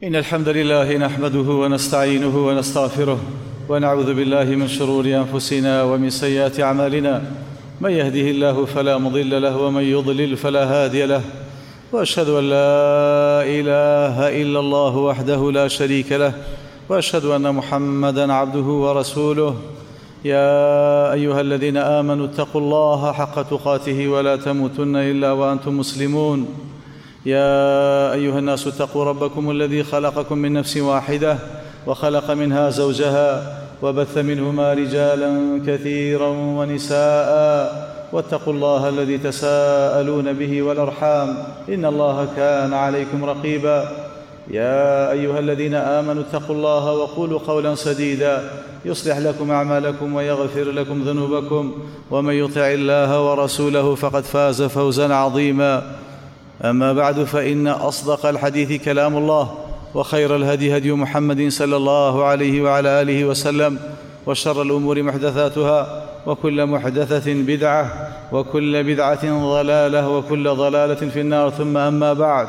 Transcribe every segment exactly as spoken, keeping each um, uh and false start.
إن الحمد لله نحمده ونستعينه ونستغفره ونعوذ بالله من شرور أنفسنا ومن سيئات أعمالنا. من يهده الله فلا مضل له ومن يضلل فلا هادي له، وأشهد أن لا إله إلا الله وحده لا شريك له، وأشهد أن محمدًا عبده ورسوله. يا أيها الذين آمنوا اتقوا الله حق تقاته ولا تموتن إلا وأنتم مسلمون. يا أيها الناس اتقوا ربكم الذي خلقكم من نفس واحدة وخلق منها زوجها وبث منهما رجالا كثيرا ونساء، واتقوا الله الذي تساءلون به والأرحام إن الله كان عليكم رقيبا. يا أيها الذين آمنوا اتقوا الله وقولوا قولا سديدا يصلح لكم أعمالكم ويغفر لكم ذنوبكم، ومن يطع الله ورسوله فقد فاز فوزا عظيما. أما بعد، فإن أصدق الحديث كلام الله، وخير الهدي هدي محمد صلى الله عليه وعلى آله وسلم، وشر الأمور محدثاتها، وكل محدثة بدعة، وكل بدعة ضلالة، وكل ضلالة في النار. ثم أما بعد،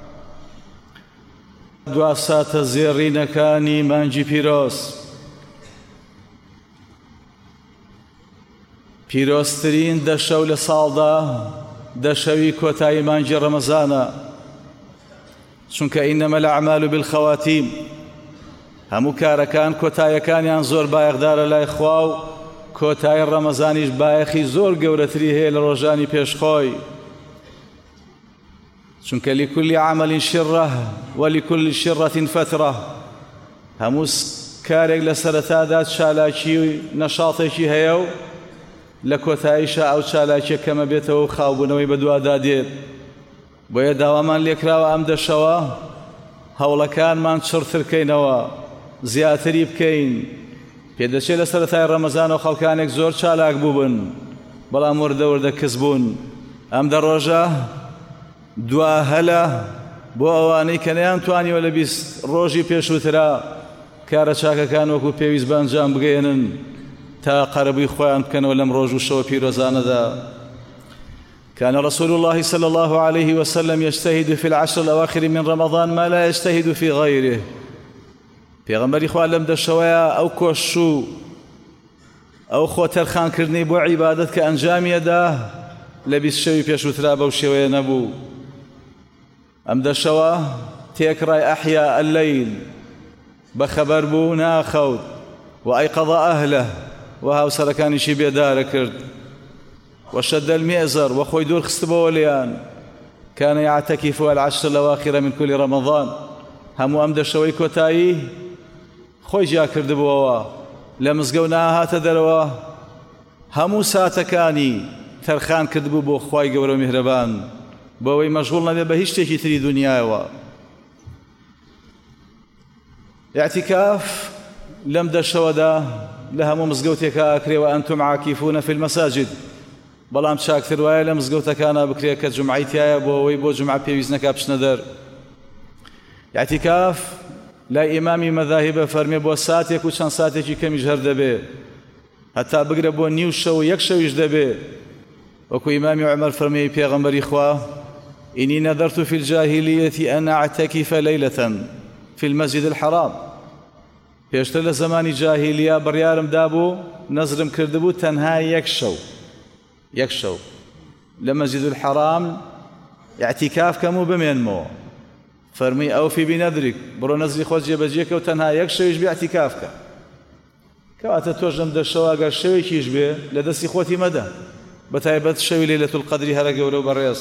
دواسات الزيرين كاني مانجي بيروس پیرۆستترین دەشەو لە ساڵدا دەشەوی کۆتایی مانجی ڕەمەزانە، چونکە ئینەمە الأعمال بالخەواتیم، هەموو کارەکان کۆتاییەکانیان زۆر بایەخدارە لای خوا، و کۆتایی ڕەمەزانیش بایەخی زۆر گەورەتری هەیە لە ڕۆژانی پێشخۆی، چونکە لكل عمل شرة ولكل شرة فترة. هەموو کارێک لە سەرەتادا چالاکی و نەشاڵێکی هەیە، و لە کۆتاییشە ئەو چالاکیە کەمە بێتەوە و خاوبوونەوەی بەدووادا دێت. بۆیە داوامان لێکراوە ئەم دەشەوە هەوڵەکانمان چڕترکەینەوە، زیاتری بکەین. پێدەچێت لە سەرەتای ڕەمەزانەوە خەڵکانێک زۆر چالاک بووبن، بەڵام وردە وردە کەس بوون. ئەم دە ڕۆژە دوا هەلە بۆ ئەوانەی کە نەیانتوانیوە لە بیست ڕۆژی پێشووترا کارە چاکەکان وەکو پێویست بەنجام بگەێنن تا قەرەبووی خۆیان بکەنەوە لەم ڕۆژ و شەوە پیرۆزانەدا. كان رسول الله صلى الله عليه وسلم يجتهد في العشر الأواخر من رمضان ما لا يجتهد في غيره. پێغەمبەری خوا لەم دەشەوەیە ئەو کۆش و ئەو خۆتەرخانکردنی بۆ عیبادەت کە ئەنجامیەدا لە بیست شەوی پێشووترا بەو شێوەیە نەبوو. ئەم دەشەوە تێکڕای ئەحیا اللەیل بەخەبەر بوو، ناخەوت، و ئەیقەضە ئەهلە، و هاوسەرەکانیشی بێدارە کرد، وشد المئزر، وخۆی دوور خستبەوە لێیان. كان يعتكف العشر الأواخر من كل رمضان. هەموو ئەم دەشەوەی کۆتایی خۆی جیا کردبووەوە، لە مزگەوت ناهاتە دەرەوە، هەموو ساتەکانی تەرخان کردبوو بۆ خوای گەورە و میهرەبان، بۆەوەی مەشغوڵ نەبێ بە هیچ شتێکی تری دنیایەوە. اعتیکاف لەم دەشەوەدا لە هەموو مزگەوتێکە ئەکرێوە ئەنتم عاکیفون فی المەساجد، بەڵام چاکتر وایە لە مزگەوتەکانە بکرێت کە جومعەی تایە، بۆ ئەوەی بۆ جومعە پێویست نەکا بچنە دەر. اعتیکاف لای ئیمامی مەذاهیبە فەرمێ بۆ ساتێک و چەند ساتێکی کەمیش هەر دەبێ، هەتا بگرە بۆ نیو شەو و یەک شەویش دەبێ، وەکو ئیمامی عومەر فەرمێ پێغەمبەری خوا: ئینی نەذەرت فی الجاهلیەتی ئەن ئەعتەکیفە لەیلەتەن فی المەسجد الحرام. پێشتر لە زمانی جاهیلیا بڕیارم دابوو، نەزرم کردبوو تەنها یەک شەو یەک شەو لە مەسجد الحرام اعتیکاف کەم و بمێنمەوە. فەرمی ئەوفی بینەدریک، بڕۆ نەزری خۆت جێبەجێکە و تەنها یەک شەویش بێ اعتیکاف کە. کەواتە تۆش لەم دەشەوە ئەگەر شەوێکیش بێ لە دەستی خۆتی مەدە، بەتایبەت شەوی لەیلەتول قەدری هەرە گەورە و بەڕێز.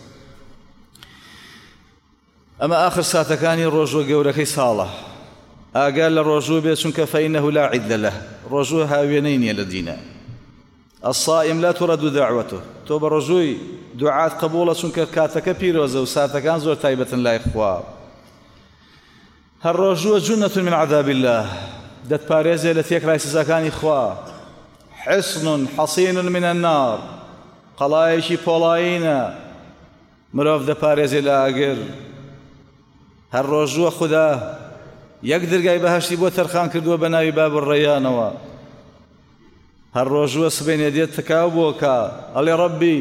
ئەمە ئاخر ساتەکانی ڕۆژوە گەورەکەی ساڵە. ئاگار لە ڕۆژوو بێت، چونکە فەئینەهو لا عیدە لەه، ڕۆژوو هاوێنەی نییە لە دینە. الصائم لا ترد دعوته. تۆ بە ڕۆژووی دوعات قبوڵە، چونکە کاتەکە پیرۆزە و ساتەکان زۆر تایبەتن لای خوا. هەر ڕۆژووە جونەة من عذاب الله، دەتپارێزێ لە تێکڕای سزاکانی خوا. حصن حصین من النار، قەڵایەکی پۆڵایینە، مرۆڤ دەپارێزێ لە ئاگر. هەر ڕۆژووە خوددا یەک دەرگای بەهەشتی بۆ تەرخان کردووە بە ناوی باب الڕەیانەوە. هەر ڕۆژووە سبەینێ دێت تکاو بۆکە، ئەڵێ ڕەبی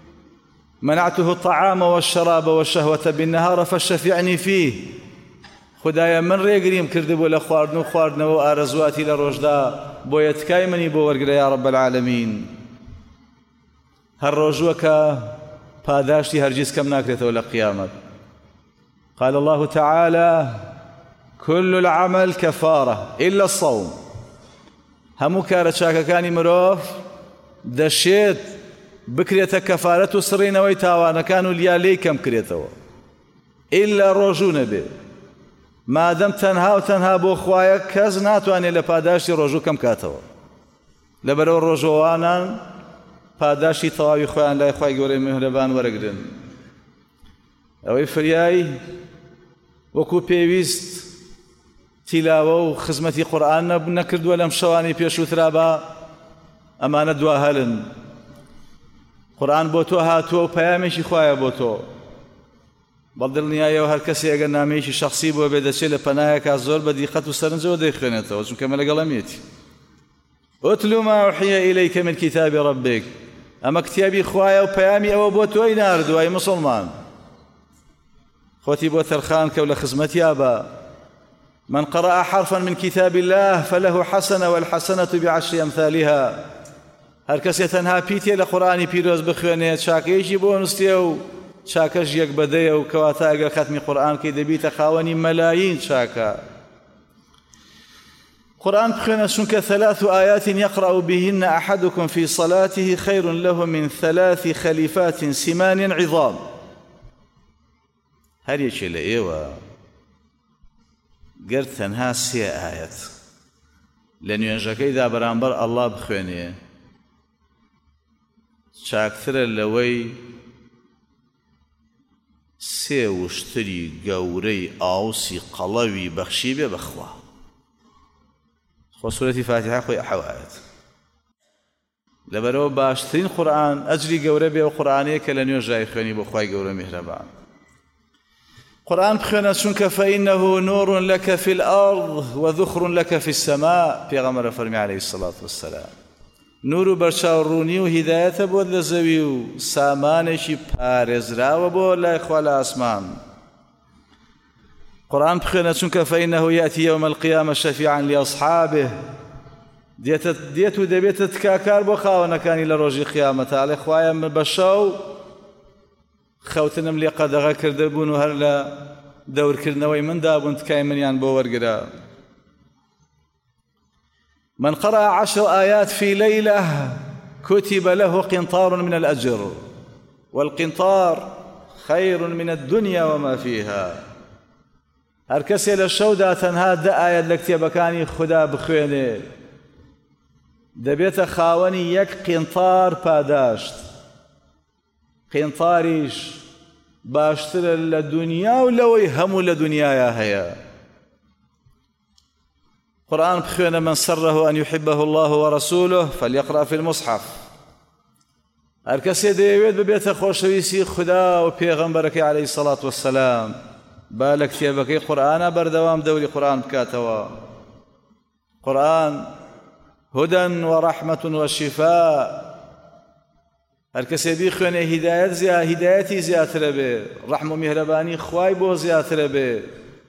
منعته الطعام والشراب والشهوة بالنهار فشفعني فيه. خدایە من ڕێگریم کردبوو لە خواردن و خواردنەوە و ئارەزواتی لە ڕۆژدا بۆیە تکای منی بۆ وەرگرە یا رب العالمین. هەر ڕۆژووە کە پاداشتی هەرگیز کەم ناکرێتەوە لە قیامەت. قال الله تعالى كل العمل كفارة إلا الصوم. هەموو کارە چاکەکانی مرۆڤ دەشێت بکرێتە کەفارەت و سڕینەوەی تاوانەکان و لیالەی کەم کرێتەوە ئیلا ڕۆژوو نەبێ. مادەم تەنها و تەنها بۆ خوایە کەس ناتوانێت لە پاداشتی ڕۆژوو کەم کاتەوە. لەبەرەوە ڕۆژەوانان پاداشتی تەواوی خۆیان لای خوای گەورەی میهرەبان وەرەگرن. ئەوەی فریای وەکو پێویست تیلاوە و خزمەتی قورئان نەکردووە لەم شەوانی پێشووترا بە ئەمانە دواهەلن. قورئان بۆ تۆ هاتووە و پەیامێکی خوایە بۆ تۆ. بەدڵنیایەوە هەر کەسێ ئەگەر نامەیەکی شەخسی بۆ بێ دەچێت لە پەنایەکە زۆر بە دیقەت و سەرنجەوە دەیخوێنێتەوە چونکە مە لەگەڵەمێتی. ئوتلو ما أوحي إليك من كتاب ربك. ئەمە کتێبی خوایە و پەیامی ئەوە بۆ تۆی ناردووە ئەی موسڵمان. خۆتی بۆ تەرخان کەو لە خزمەتیا بە. من قرأ حرفا من كتاب الله فله حسنة والحسنة بعشر أمثالها. هەر کەسێ تەنها پیتێ لە قورئانی پیرۆز بخوێنێت چاکەیەکی بۆ نووسێ و چاکەش یەک بەدەیە و کەواتە ئەگەر خەتمی قورئان کەی دەبیتە خاوەنی مەلايين چاکە. قرآن بخوێنە چونکە ثلاث آيات يقرأ بهن أحدكم في صلاته خير له من ثلاث خليفات سمان عظام. هەر یەکێ لە ئێوە گەر تەنها سێ ئاەت لە نوێژەکەیدا بەرامبەر ئەڵڵا بخوێنێ چاکترە لەوەی سێ وشتری گەورەی ئاوسی قەڵەوی بەخشی بێ بەخوا. خۆ سورەتی فاتحە خۆی ئەحەوایەت. لەبەرەوە باشترین قورئان ئەجری گەورە بێ و قورئانەیە کە لە نوێژای خوێنی بۆ خوای گەورە میهرەبان. قرآن بخوێنە چونکە فإنه نور لك في الأرض وذخر لك في السماء. پێغەمبەر فەرمی عليه الصلاة والسلام نور و بەرچاوڕوونی و هیدایەتە بۆت لە زەوی و سامانێکی پارێزراوە بۆ لای خوا لە ئاسمان. قرآن بخوێنە چونکە فإنه يأتي يوم القيامة شفيعا لأصحابه. دێت و دەبێتە تکاکار بۆ خاوەنەکانی لە ڕۆژی قیامەتە. ئەڵێ خوایە من بە شەو خەوتنم لێ قەدەغە کردبوون و هەر لە دەورکردنەوەی مندا بوون تکای منیان بۆ وەرگرا. من قرأ عشر آيات في ليلة كتب له قنطار من الأجر والقنطار خير من الدنيا وما فيها. هەر کەسێ لە شەودا تەنها دە ئاەت لە کتێبەکانی خوددا بخوێنێ دەبێتە خاوەنی یەک قینطار پاداشت. قینطاریش باشترە لە دنیا و لەوەی هەموو لە دنیاە هەیە. قرآن بخوێنە من سره أن يحبه الله ورسوله فليقرأ في المصحف. هەر کەسێ دەیەوێت ببێتە خۆشەویستی خوددا و پێغەمبەرەکەی عليه الصلاة والسلام با لە کتێبەکەی قورئانە بەردەوام دەوری قورئان بکاتەوە. قورئان هدى ورحمة وشفاء. هەر کەسێ بیخوێنێ هیدایەت زیاد هیدایەتی زیاترە بێ ڕەحم و میهرەبانی خوای بۆ زیاترە بێ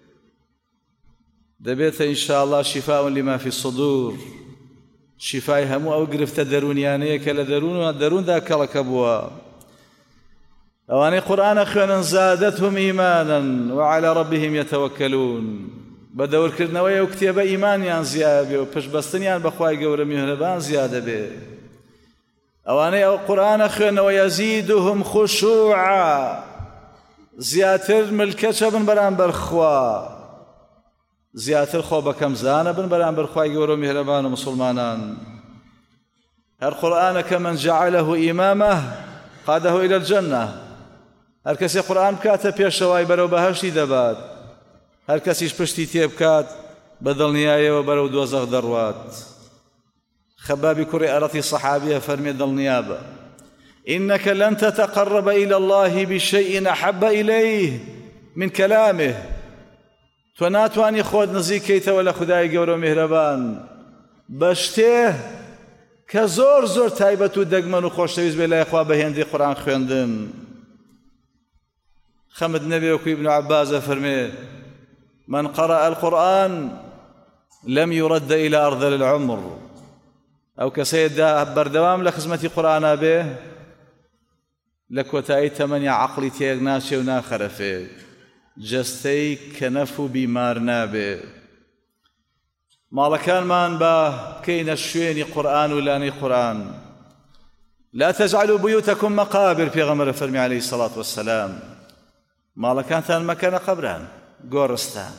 دەبێتە ئینشاءالله شفاء لما في الصدور. شفای هەموو ئەو گرفتە دەرونیانەیە کە لە دەروون دەرووندا کەڵەکە بووە. ئەوانەی قورئانە خوێنن زادتهم ئیمانا وعلى ربهم يتوكلون. بە دەورکردنەوەی ئەو کتێبە ئیمانیان زیاد بێ و پشتبەستنیان بەخوای گەورە میهرەبان زیادە بێ. ئەوانەی ئەو قورئانە خوێنەوە یەزیدهم خشوعا زیاتر ملکەچە بن بەرامبەر خوا زیاتر خۆ بەکەم زانە بن بەرامبەر خوای گەورە میهرەبان و مسڵمانان. هەر قورئانە کە من جعله ئیمامە قاده إلى الجنة. هەر کەسێ قورئان بکاتە پێشەوای بەرەو بەهەشتی دەبات. هەر کەسیش پشتی تێ بکات بە دڵنیایەوە بەرەو دۆزەخ دەڕوات. خبابي كري أرتي صحابيها فرمي دڵنیابە إنك لن تتقرب إلى الله بشيء أحب إليه من كلامه. تۆ ناتوانی خۆت نزیکەیتەوە لە خودای گەورە و میهرەبان بە شتێ کە زۆر زۆر تایبەت و دەگمەن و خۆشەویست بێ لای خوا بە هێندی قورئان خوێندن. خەمت نەبێ وەکو ئیبن عەباسە فەرمێ من قرأ القرآن لم يرد إلى أرذل العمر أو كسيد بردوام لخزمة قرآن به لكوتاي تمني عقلي تيغناشي وناخرفه جستي كنف بمار نابه مالكان مان با كين الشويني قرآن ولاني قرآن لا تجعلوا بيوتكم مقابر في غمر فرمي عليه الصلاة والسلام مالكان ثان مكان قبران قورستان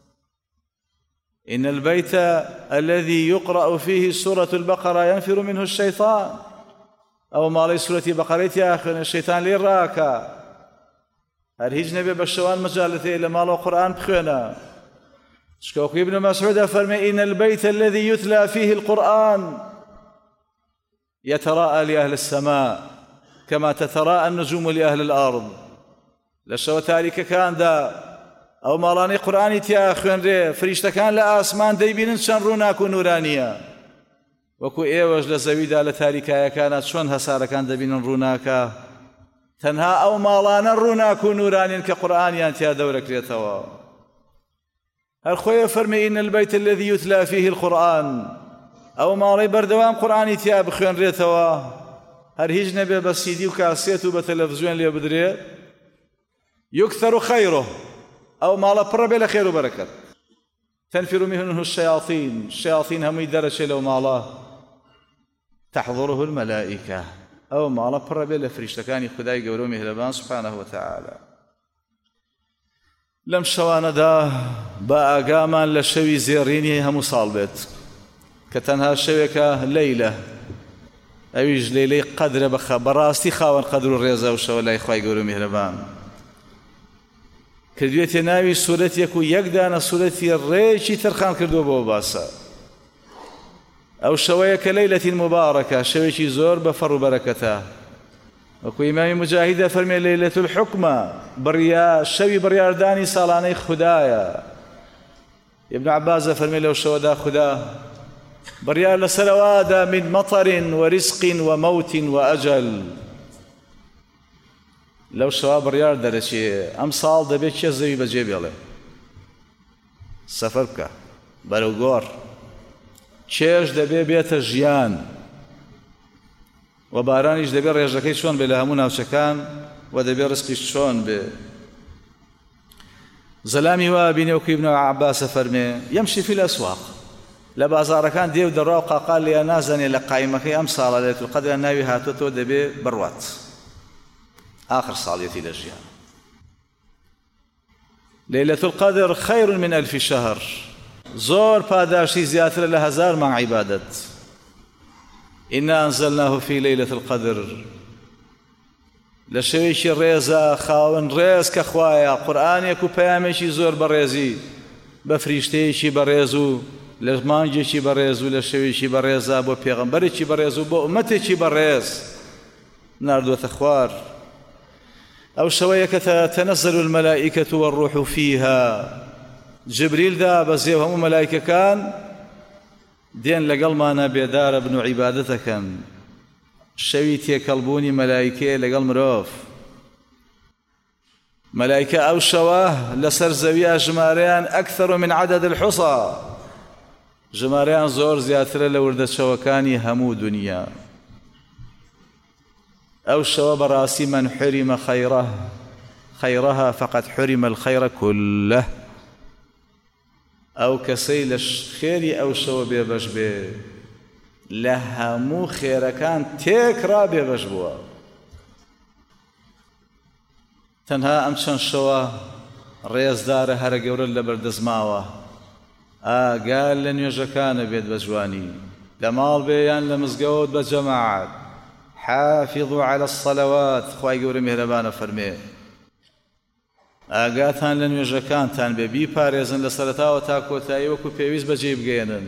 إن البيت الذي يقرأ فيه سورة البقرة ينفر منه الشيطان أو مالي سورة بقريتي آخر الشيطان ليراكا هرهيج نبي بشوان مجالته إلى مالو قرآن بخينا شكوكي ابن مسعود فرمي إن البيت الذي يتلى فيه القرآن يتراءى لأهل السماء كما تتراءى النجوم لأهل الأرض لشو تاريك كان دا أو مالاني قرآني تياخوين ري فريشتا كان لآسمان ديبين شنروناك نورانيا وكو إيوج لزويدا لتاريكايا كانت شون هسارة كان دبين روناكا تنها أو مالانا روناك نورانيا كقرآنيا انتيا دورك ليتوا الخوية فرمي إن البيت الذي يتلى فيه القرآن أو مالي بردوام قرآني تيا بخوين ريتوا هرهيج نبي بسيدي وكاسيتو بتلفزيون لي بدري يكثر خيره أو مالا بربي لخير وبركة تنفر منه الشياطين الشياطين هم يدرش لو مالا تحضره الملائكة أو مالا بربي لفريش لكاني خداي قولوا مهربان سبحانه وتعالى لم شوان دا بأقاما لشوي زيريني هم صالبت كتنها شويك ليلة أويج ليلي قدر بخا براستي خاون قدر الرياضة وشو لا إخوائي قولوا مهربان کردوێتێ ناوی سورەتێک و یەکدانە سورەتی ڕێکی تەرخان کردووە بۆ باسە ئەو شەوەیە کە لەیلەتی مبارەکە شەوێکی زۆر بەفەڕ و بەرەکەتە وەکو ئیمامی مجاهیدە فەرمێ لەیلەت الحوکمە بڕیا شەوی بڕیاردانی ساڵانەی خودایە ابن عباس فەرمێ لەو شەوەدا خوددا بڕیار لەسەرەوادا من مەطەر وەرزق ومەوت وأجل لو شوا بڕیار دەرەچێ ئەم ساڵ دەبێت کێ زەوی بەجێ بێڵێ سەفەر بکە بەرەو گۆڕ کێش دەبێ بێتە ژیان و بارانیش دەبێ ڕێژەکەی چۆن بێ لە هەموو ناوچەکان و دەبێ ڕزقیش چۆن بێ زەلامی وا بینێ وەکو ئیبن عەباسە فەرمێ یەمشی فی الأسواق لە بازاڕەکان دێ و دەڕا و قاقال لێ نازانێ لە قایمەکەی ئەم ساڵە لەیلەتول قەدرە ناوی هاتووەتەوە دەبێ بڕوات آخر صاليتي للجيان ليلة القدر خير من ألف شهر زور باداشي زياتر لهزار مع عبادة إنا أنزلناه في ليلة القدر لشويشي الريزة خاون ريز كخوايا قرآن يكو بياميشي زور بريزي بفريشتيشي بريزو لمانجيشي بريزو لشويشي بريزة بو بيغمبريشي بريزو بو أمتيشي بريز ناردو تخوار أو شوية تنزل الملائكة والروح فيها جبريل ذا بزيه هم ملائكة كان دين لقل ما نبي دار ابن عبادتك شويت يكلبوني ملائكة لقل مروف ملائكة أو شواه لسر زوية جماريان أكثر من عدد الحصى جماريان زور زياتر لورد شوكاني همو دنيا أو شواب راسي من حرم خيره خيرها فقد حرم الخير كله أو كسيل خيري أو شواب بجبه لهمو خير كان تكرا بجبوا تنها أمشان شوا ريز دار هرقور لبردزماوة آه قال لن يجكان بيد بجواني لمال بيان لمزقود بجماعات حافظوا على الصلوات خواهي قوري مهربانا فرمي ئاگاتان لە نوێژەکانتان بێ بیپارێزن لە سەرەتاوە تا کۆتایی وەکو پێویست بەجێ بگەێنن.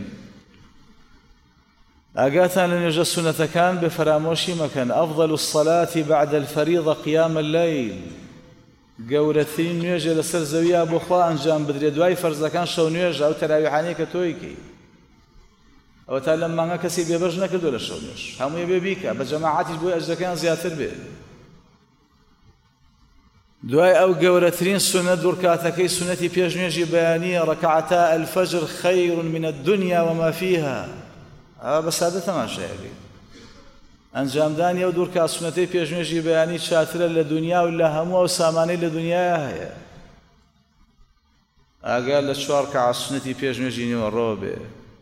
ئاگاتان لە نوێژە سونەتەکان بێ فرامۆشی مەکەن. ئەفضل الصلاة بعد الفريضة قيام الليل. گەورەترین نوێژە لەسەر زەویە بۆ خوا ئەنجام بدرێت دوای فەرزەکان شەو نوێژە ئەو تەراویحانەیە کە تۆی کەی. ئەوە تا لەم مانگە کەسی بێبەش نەکردو لە شەو نوێژ. هەمووی بێ بیکە بە جەماعەتیش بۆی ئەجرەکان زیاتر بێ. دوای ئەو گەورەترین سونەت دوورکاتەکەی سونەتی پێشنوێژی بەیانیە ڕەکعەتا ئەلفەجر خەیر من الدنیا وما فيها. ئەوە بە سادە تەماشایەکەی ئەنجامدانی ئەو دوورکات سونەتەی پێشنوێژی بەیانی چاترە لە دنیا و لە هەموو ئەو سامانەی لە دنیاە هەیە. ئاگار لە چوار ڕەکعەت سونەتی پێشنوێژی نیوەڕۆ بێ.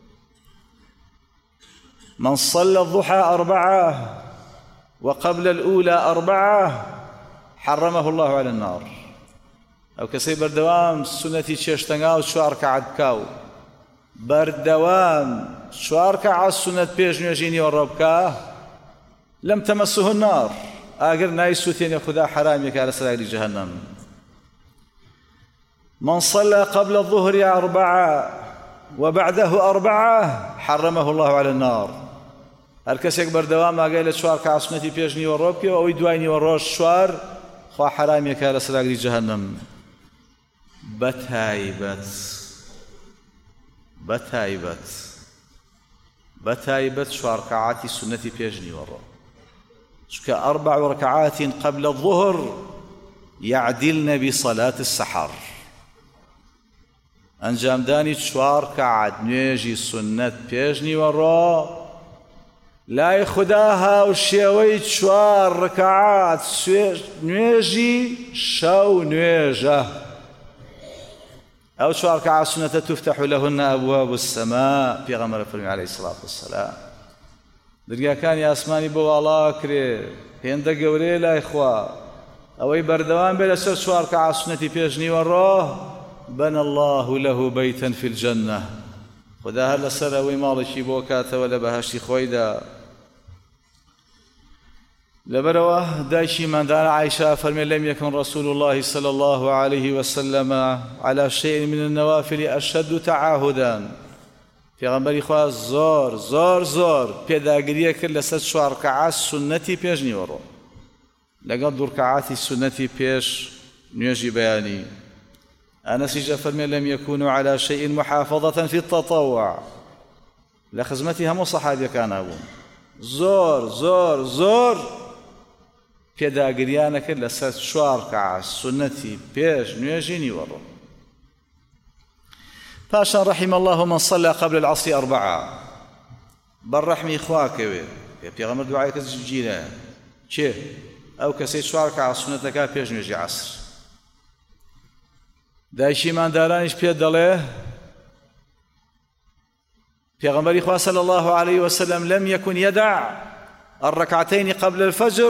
من صلى الضحى أربعة وقبل الأولى أربعة حرمه الله على النار. أو كسي بردوام سنتي تشتنغاو شوار كعد كاو بردوام شوار كعد سنة بيجنيجيني والربكاه لم تمسه النار. آقر نايسوتين يا خدا حرامك على سراغ جهنم. من صلى قبل الظهر أربعة وبعده أربعة حرمه الله على النار. هەر کەسێک بەردەوام ئاگای لە چوار ڕەکعەت سونەتی پێش نیوەڕۆ بکەوە ئەوەی دوای نیوەڕۆژ چوار خوا حرامێکە لە سەراگری جەهەنەم. بەتایبەت بەتایبەت بەتایبەت چوار ڕەکعەتی سونەتی پێش نیوەڕۆ، چونکە أربع ركعات قبل الظهر يعدلن بصلاة السحر. ئەنجامدانی چوار ڕەکعەت نوێژی سونەت پێش نیوەڕۆ لای خدا هاوشێوەی چوار ڕەکعەت نوێژی شەو نوێژە. ئەو چوار ڕەکعەت سونەتە تفتح لهن أبواب السماء. پێغەمبەر فەرمی عليه الصلاة والسلام دەرگاکانی ئاسمانی بۆ واڵا کرێ، هێندە گەورەیە لای خوا. ئەوەی بەردەوام بێ لەسەر چوار ڕەکعەت سونەتی پێش نیوەڕۆ بنى الله له بيتا في الجنة. خدا هەر لەسەر ئەوەی ماڵێکی بۆ کاتەوە لە بەهەشتی خۆیدا. لبروا دايشي من دار عائشة فرمي لم يكن رسول الله صلى الله عليه وسلم على شيء من النوافل أشد تعاهدا. في غنبري خواه زور زور زور بيداقرية كل ست شوار ركعات سنتي بيش نيورو لقد ركعات السنتي بيش نيجي بياني. أنا سيجا فرمي لم يكونوا على شيء محافظة في التطوع لخزمتي هم صحابي كان أبون زور زور زور پێداگریانەکە لەسەر چوار ڕەکعەت سونەتی پێش نوێژی نیوەڕۆ. پاشان رحم الله من صلى قبل العصر أربعة. بەڕەحمی خوا کەوێ پێغەمبەر دوعای کەس بگیرە چێ ئەو کەسەی چوار ڕەکعەت سونەتەکە پێش نوێژی عەسر. دایکی ماندارانیش پێ دەڵێ پێغەمبەری خوا صلى الله عليه وسلم لم يكن يدع الركعتين قبل الفجر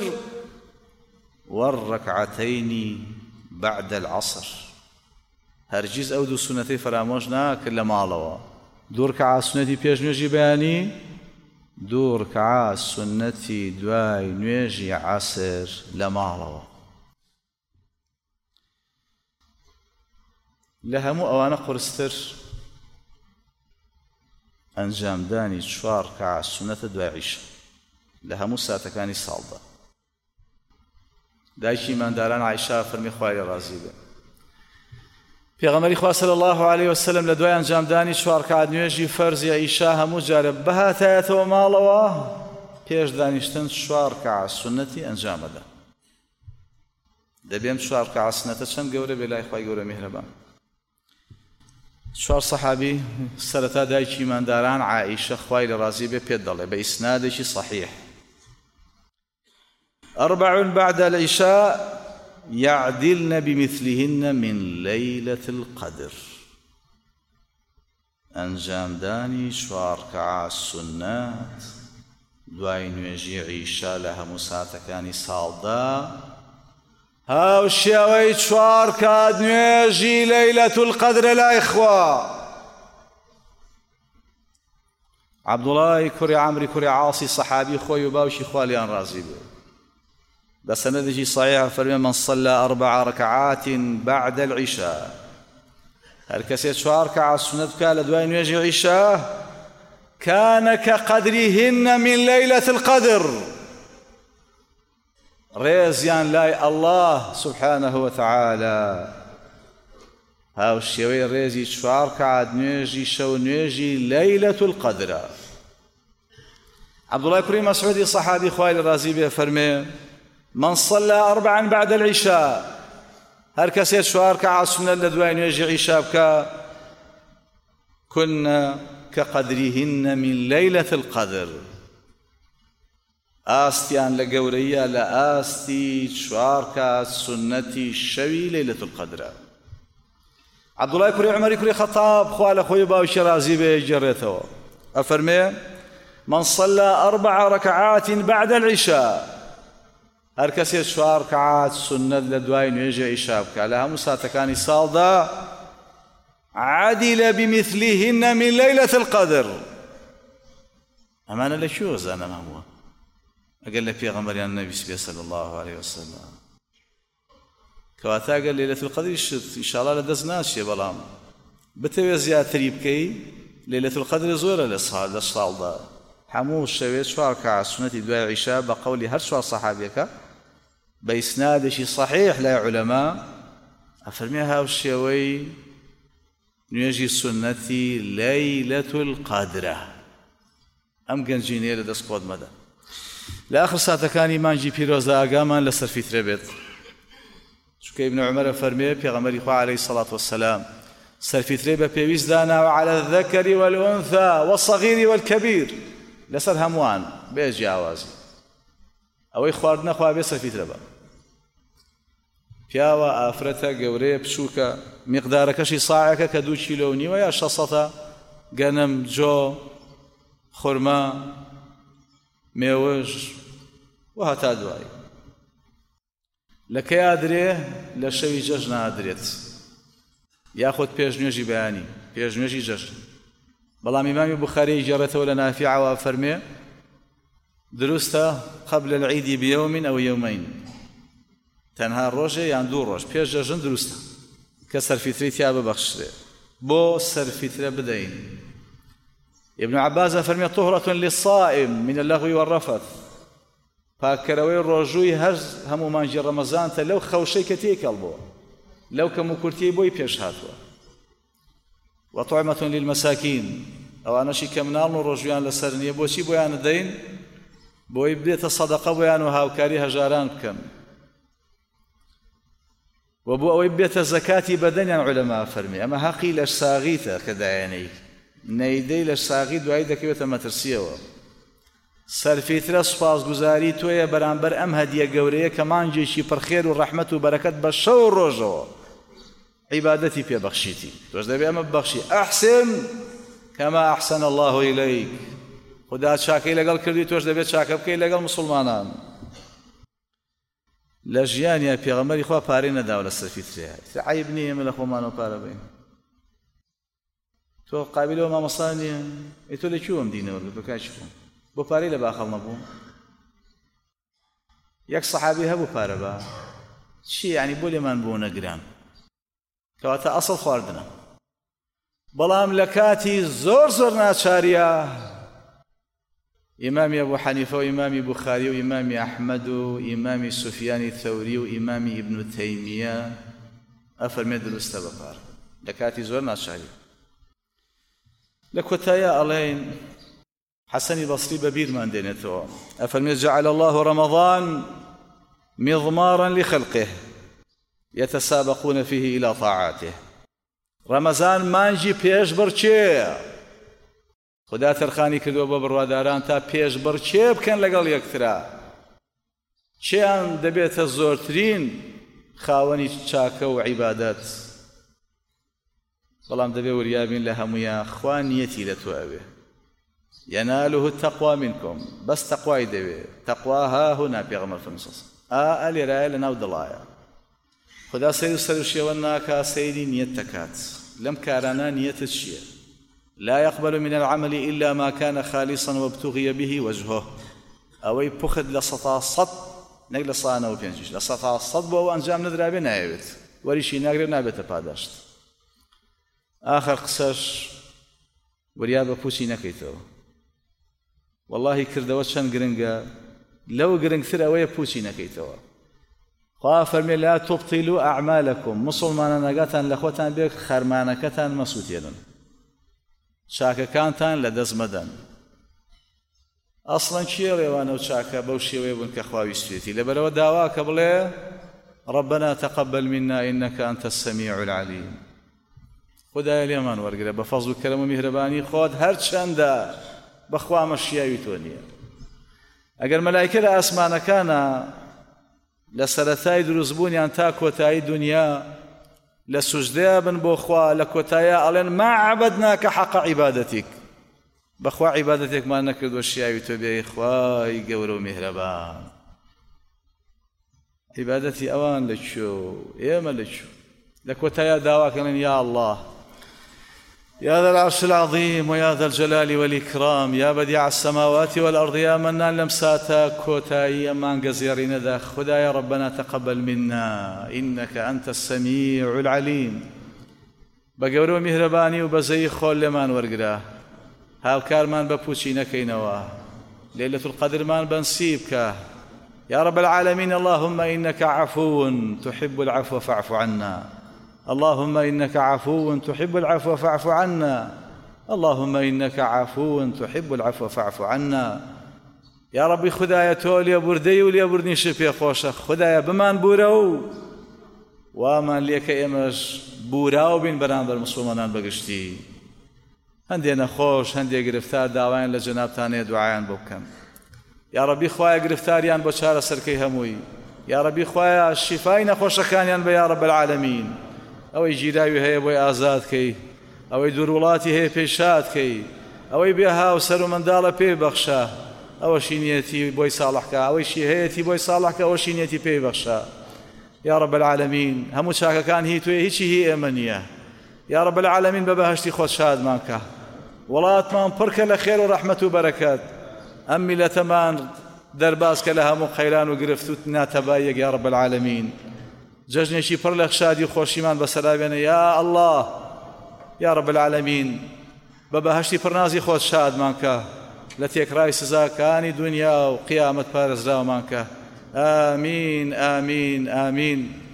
والركعتين بعد العصر. هرجيز أو دو سنتي فراموش ناكر لمالوا دو ركعات سنتي بيش نوجي بياني دو ركعات سنتي دواي نوجي عصر لمالوا. لهمو أوانا قرستر أنجام داني چوار ركعات سنة دواي عيشة لهمو ساتكاني صالدة. دایکی مانداران عایشە فەرمی خوای ڕازی بێ پێغەمبەری خوا صلی الله عليه وسلم لە دوای ئەنجامدانی چوار ڕەکعەت نوێژی فەرزی عیشا هەموو جارە بەهاتایەتەوە ماڵەوە پێش دانیشتن چوار ڕەکعەت سونەتی ئەنجامەدا. دەبێم چوار ڕەکعەت سونەتە چەند گەورە بێ لای خوای گەورە میهرەبان. چوار سەحابی سەرەتا دایکی مانداران عایشە خوای لە ڕازی بێ پێ دەڵێ بە ئیسنادێکی صحیح أربع بعد العشاء يعدلن بمثلهن من ليلة القدر. أنجام داني شوار ڕەکعەت سنات دوای نوێژی عیشا لە هەموو ساتەکانی ساڵدا هاوشێوەی چوار ڕەکعەت نوێژی لەیلەة القەدرە لای خوا. عەبدوڵای کوڕی عەمری کوڕی عاسی سەحابی خۆی و باوکی خوا لیان ڕازی بێ بسندجي صحيح فرمي من صلى أربع ركعات بعد العشاء. هل كسيت شوار ركعات سنة كان دوين يجي عشاء كان كقدرهن من ليلة القدر. ريزيان لاي الله سبحانه وتعالى هاو الشيوي ريزي شوار ركعات نيجي شو نيجي ليلة القدر. عبد الله كريم مسعودي صحابي خوالي الرازي به فرمي من صلى أربعا بعد العشاء هەر کەسێک چوار ڕەکعات سونەت لە دوای نوێژی عیشا بکە كن كقدرهن من ليلة القدر ئاستیان لە گەورەیە لە ئاستی چوار کات سنەتی شەوی لەیلەة القەدرە. عەبدوڵای کوڕی عومەری کوڕی خەتاب خوا لە خۆی باوکی رازی بێ گێڕێتەوە ئەفەرمێ من صلى أربع ركعات بعد العشاء هەر کەسێک چوار ڕەکعات سنەت لە دوای نوێژی عیشا بکە لە هەموو ساتەکانی ساڵدا عدل بمثلهن من ليلة القدر. ئەمانە لە کوێوە زانن هەمووە ئەگەر لە پێغەمبەریان نەبیست بێ صلی الله عليه وسلم کەواتە ئەگەر لەیلەة القەدری شت ئینشاڵڵا لە دەست ناچێ بەڵام بتەوێ زیاتری بکەی لەیلەة القەدر زۆرە لە ساڵ لە ساڵدا هەموو شەوێ چوار ڕەکعات سنەتی دوای عیشا بە قەولی هەر چوار سەحابیەکە بە ئیسنادێکی صەحیح لای عولەما ئەفەرمێ هاوشێوەی نوێژی سنەتی لەیلەة القەدرە. ئەم گەنجینەیە لە دەست خۆت مەدە. لە ئاخر ساتەکانی مانگی پیرۆزە ئاگامان لەسەر فیترە بێت چونکە ئیبن عومەر ئەفەرمێ پێغەمبەری خوا عەلەیهی سەڵات وەسەلام سەرفیترەی بە پێویست داناوە عەلە الذەکەری وەلئونثا وەالصەغیری وەالکەبیر لەسەر هەمووان بێ جیاوازی ئەوەی خواردنە خوا بێ سەرفیترە بە پیاوە ئافرەتە گەورەیە بچووکە میقدارەکەشی ساعەکە کە دوو کیلۆ و نیوە یا شەسەتە گەنم جۆ خورما مێوەش و هەتا دوای لە کەی ئادرێ لە شەوی جەژن ئادرێت یاخود پێش نوێژی بەیانی پێش نوێژی جەژن. بەڵام ئیمامی بوخاری گێڕێتەوە لە نافیعەوە فەرمێ دروستە قبل العیدی بیەومین ئەو یەومەین تەنها ڕۆژێ یان دوو ڕۆژ پێش جەژن دروستە کە سەرفیتری تیا ببەخشرێ بۆ سەرفیترە بدەین. ابن عباس فەرمێ طهرة للصائم من اللغو والرفث پاکەرەوەی ڕۆژووی هەر هەموو مانگی ڕەمەزانتە لەو خەوشەی کە تێکەڵ بووە لەو کەم و کورتی بۆی پێش هاتووە. وطعمة للمساكين ئەوانەشی کە مناڵن و ڕۆژویان لەسەر نییە بۆچی بۆیان دەین بۆی بێتە سەدەقە بۆیان و هاوکاری هەژاران بکەن و بۆ ئەوەی بێتە زەکاتی بەدەنیان عولەما فەرمی ئەمە حەقی لەش ساغیتە کە دایانەی نەیدەی لەش ساغی دوایی دەکەوێتە مەترسیەوە. سەرفیترە سوپاسگوزاری تۆیە بەرامبەر ئەم هەدیە گەورەیە کە مانگێکی پڕخێر و ڕەحمەت و بەرەکەت بە شەو و ڕۆژەوە عیبادەتی پێبەخشیتی تۆش دەبێ ئەمە ببەخشی ئەحسن کەما ئەحسەن الله ئیلەیک خدا چاکەی لەگەڵ کردی تۆش دەبێت چاکە بکەی لەگەڵ مسلمانان. لە ژیانیا پێغەمبەری خوا پارەی نەداوە لە سەرفیترەیە عیب نییە ئێمە لە خۆمانەوە پارە بین تۆ قابلەوە مامۆستا نییە ئەی تۆ لەکوێوەم دینەوە بۆ کاچی بووم بۆ پارەی لە باخەڵ نەبووم یەک سەحابی هەبوو پارە بە چی یعنی بۆ لێمان بۆ نەگران کەواتە ئەسڵ خواردنە بەڵام لە کاتی زۆر زۆر ناچاریە ئیمامی ئەبوو حەنیفە و ئیمامی بوخاری و ئیمامی ئەحمەد و ئیمامی سوفیانی ثەوری و ئیمامی ئیبن تەیمیە ئەفەرمێ دروستە بە پارە لە کاتی زۆر ناچاری. لە کۆتاییە ئەڵێن حەسەنی بەسری بە بیرمان دێنێتەوە ئەفەرمێ جعل الله رمضان مضمارا لخلقه يتسابقون فيه إلى طاعاته. ڕەمەزان مانگی پێشبڕکێیە خدا تەرخانی کردووە بە بڕواداران تا پێشبڕکێ بکەن لەگەڵ یەکترا چیان دەبێتە زۆرترین خاوەنی چاکە و عیبادەت بەڵام دەبێ وریابین لە هەموویان خوا نیەتی لە تۆ ئەوێ يناله التقوى منكم بەس تەقوای دەوێ تەقوا هاهونا پێغەمبەر فەرمووی ئا لێرایە لەناو دڵایە خدا سەیر و سەرشێوە ناکا سەیری نیەت دەکات لەم کارانە نیەتت چییە؟ لا يقبل من العمل إلا ما كان خالصا وابتغي به وجهه ئەوەی پوخت لە سەتا سەد نەک لە سانەوە پێنجیش لە سەتا سەد بۆ ئەو ئەنجام نەدرابێ نایەوێت وەریشی ناگرێت نابێتە پاداشت. ئاخر قسەش وریا بە پوچی نەکەیتەوە واللهی کردەوە چەند گرنگە لەو گرنگتر ئەوەیە پوچی نەکەیتەوە. خوا فەرمێ لا تبطلوا أعمالكم مسلمانە نەگاتان لە خۆتان بێ خەرمانەکەتان مەسووتێنن چاکەکانتان لە دەست مەدەن. ئەسڵەن کێ ڕێوانە و چاکە بەو شێوەیە بوون کە خوا ویستێتی لەبەرەوە داوا کە بڵێ ربنا تقبل منا إنك أنت السميع العليم. خدای لێمان وەرگرە بە فەزڵ و کەرەم و میهرەبانی خۆت هەرچەندە بەخوا مەشیاوی تۆ نییە. ئەگەر مەلایکە لە ئاسمانەکانە لە سەرەتای دروستبوونیان تا کۆتایی دنیا لە سوژدەیە بن بۆ خوا، لە کۆتاییە ئەڵێن ما عەبەدناکە حەقە عیبادەتیک، بەخوا عیبادەتێکمان نەکردووە شیاوی تۆ بێ خوای گەورە و میهرەبان. عیبادەتی ئەوان لەکوێ ئێمە لەکوێ؟ لە کۆتاییە داواکەن یا الله يا ذا العرش العظيم ويا ذا الجلال والإكرام يا بديع السماوات والأرض يا منان لمساتا كوتاي من قزيرين ذا خدا يا ربنا تقبل منا إنك أنت السميع العليم. بقورو مهرباني وبزي خول لمان ورقرا هالكار من ببوشي نكينوا ليلة القدر من بنسيبك يا رب العالمين. اللهم إنك عفو تحب العفو فاعف عنا، اللهم إنك عفو تحب العفو فاعف عنا، اللهم إنك عفو تحب العفو فاعف عنا. يا ربي خدايا تولي بردي ولي بردني شفي خوشة خدايا بمان بورو ومان ليك إمش بوراو بين برامبر مسلمانان بقشتي. هندي أنا خوش هندي قرفتار داوين لجناب تاني دعايان بوكم. يا ربي خوايا قرفتاريان بشارة سركي هموي، يا ربي خوايا الشفاين خوش كانيان بيا رب العالمين. ئەوەی گیراوی هەیە بۆی ئازادکەی، ئەوەی دووڕوڵاتی هەیە پێشادکەی، ئەوەی بێها و سەر و منداڵە پێی بەخشە، ئەوەشی نیەتی بۆی ساڵحکە، ئەوەیشی هەیەتی بۆی ساڵحکە، ئەوەشی نیەتی پێی بەخشە. یا رب العالمین هەموو چاکەکان هی توێ، هیچی هی ئێمە نییە. یا رب العالمین بە بەهەشتی خۆت شادمان کە، وڵاتمان پڕکە لە خێر و ڕەحمەت و بەرەکەت، ئەم میلەتەمان دەرباسکە لە هەموو قەیران و گرفت و ناتەباییەک. یا رب العالمین جەژنێکی پڕ لە خشادی و خۆشیمان بەسەرا بێنە یا الله. یا رب العالمین بە بەهەشتی پڕنازی خۆت شادمان کە، لە تێکڕای سزاکانی دنیا و قیامەت پارێزراومان کە. ئامین ئامین ئامین.